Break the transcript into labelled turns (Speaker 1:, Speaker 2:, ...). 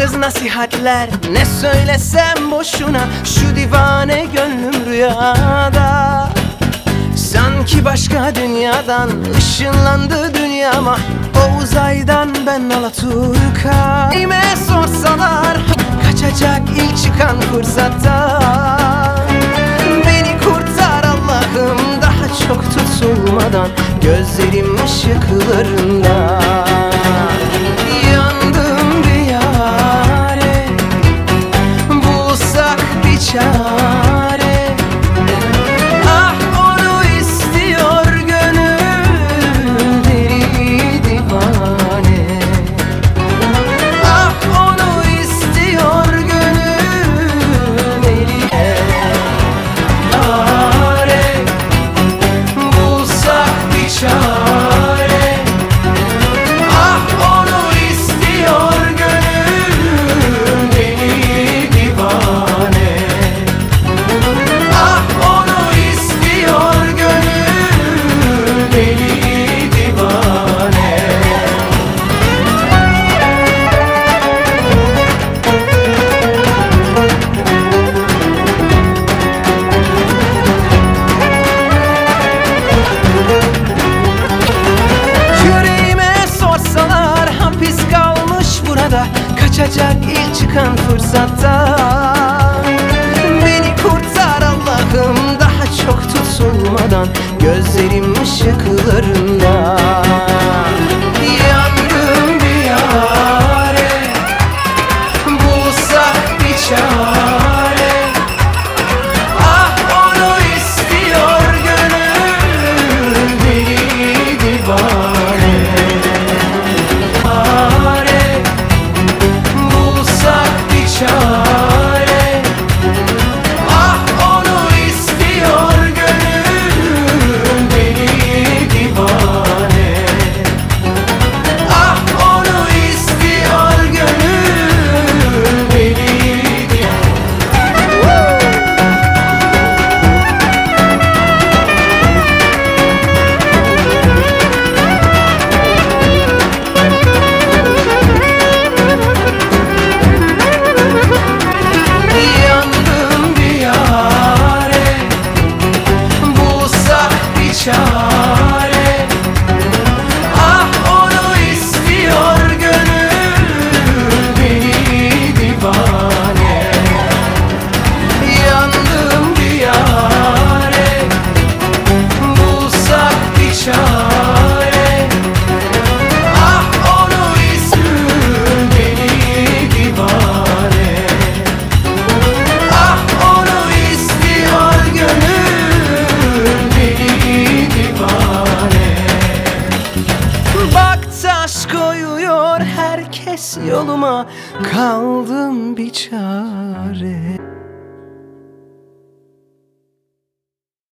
Speaker 1: Manasız nasihatler, ne söylesem boşuna. Şu divane gönlüm rüyada, sanki başka dünyadan ışınlandı dünyama. O uzaydan ben Alaturka. Kime sorsalar kaçacak ilk çıkan fırsattan. Beni kurtar Allah'ım, daha çok tutulmadan, gözlerim ışıklarında. Yandım bir yâre, bulsak bir çare. Ah onu istiyor gönül, deli divane. Ah onu istiyor gönül, deli yâre. Bulsak bir çare. Ah onu istiyor gönül, deli divane. Ah onu istiyor gönül, deli divane. Yüreğime sorsalar hapis kalmış burada, kaçacak ilk çıkan fırsattan. Beni kurtar Allah'ım, daha çok tutulmadan, gözlerim ışıklarında. Yandım bir yâre, bulsak bir çare. Ah onu istiyor gönül, deli divane. Çare, bulsak bir çare. Ah onu istiyor gönül, deli divane. Ah onu istiyor gönül, deli divane. Yandım bir yâre, bulsak bir çare. Ah onu istiyor gönül, deli divane. Yandım bir yâre, bulsak bir çare. Ah onu istiyor deli divane. Ah onu istiyor gönül, deli divane. Bak taş koyuyor herkes yoluma, kaldım bir çare.